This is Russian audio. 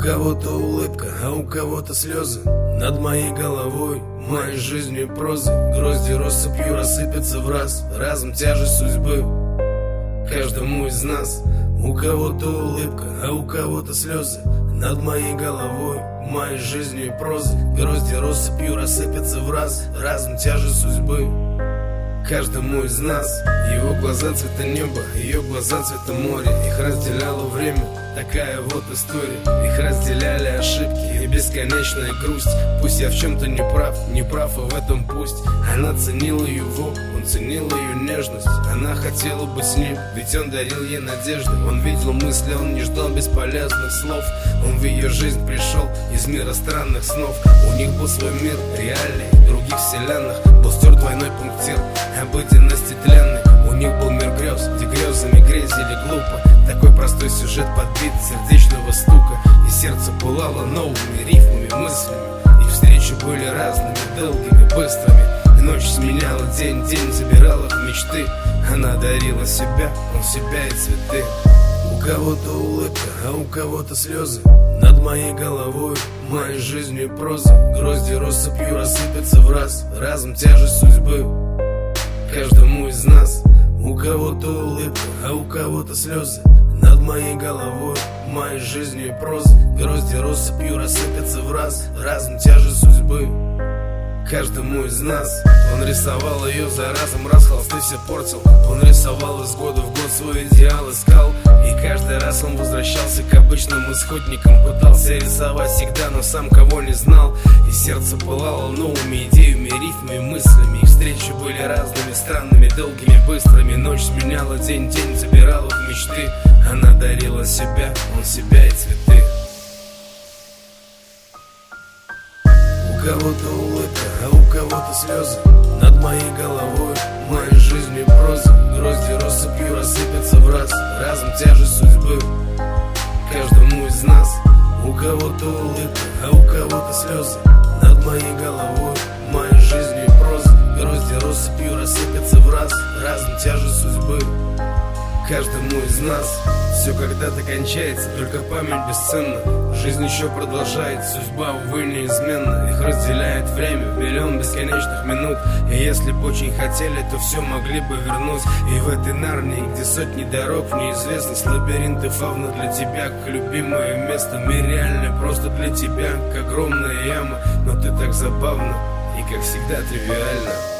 кого-то улыбка, а у кого-то слезы. Над моей головой, моей жизнью прозы. Грозди россыпью рассыпятся в раз. Разом тяжесть судьбы каждому из нас. У кого-то улыбка, а у кого-то слезы. Над моей головой, моей жизнью прозы. Грозди россыпью рассыпятся в раз. Разом тяжесть судьбы каждому из нас. Его глаза цвета неба, ее глаза цвета моря. Их разделяло время, такая вот история. Их разделяли ошибки и бесконечная грусть. Пусть я в чем-то не прав, и в этом пусть. Она ценила его, он ценил ее нежность. Она хотела быть с ним, ведь он дарил ей надежду. Он видел мысли, он не ждал бесполезных слов. Он в ее жизнь пришел из мира странных снов. У них был свой мир, реальный, в других вселенных был стерт двойной пунктир обыденности тленной. У них был мир грез, где грезами грезили глупо. Такой простой сюжет подбит сердечного стука. И сердце пылало новыми рифмами, мыслями. Их встречи были разными, долгими, быстрыми. И ночь сменяла день, день забирал их мечты. Она дарила себя, он себя и цветы. У кого-то улыбка, а у кого-то слезы. Над моей головой, моей жизнью прозы. Грозди россыпью рассыпятся в раз. Разом тяжесть судьбы каждому из нас. У кого-то улыбка, а у кого-то слезы. Над моей головой, моей жизнью прозы. Грозди россыпью рассыпятся в раз. Разом тяжесть судьбы каждому из нас. Он рисовал ее за разом, раз холсты все портил. Он рисовал из года в год свой идеал искал. И каждый раз он возвращался к обычным исходникам. Пытался рисовать всегда, но сам кого не знал. И сердце пылало новыми идеями, рифмами, мыслями. Их встречи были разными, странными, долгими, быстрыми. Ночь сменяла день, день забирал их мечты. Она дарила себя, он себя и цветы. У кого-то улыбка, а у кого-то слезы. Над моей головой, моей жизнью прозы. Грозди россыпью рассыпятся в раз. Разом тяжесть судьбы каждому из нас. У кого-то улыбка, а у кого-то слезы. Над моей головой, моей жизнью прозы. Грозди россыпью рассыпятся в раз. Разом тяжесть судьбы каждому из нас. Все когда-то кончается, только память бесценна. Жизнь еще продолжает, судьба, увы, неизменна. Их разделяет время, миллион бесконечных минут. И если бы очень хотели, то все могли бы вернуть. И в этой Нарнии, где сотни дорог в неизвестность, лабиринты фавна для тебя, как любимое место. Мир реальный просто для тебя, как огромная яма. Но ты так забавна и, как всегда, тривиально.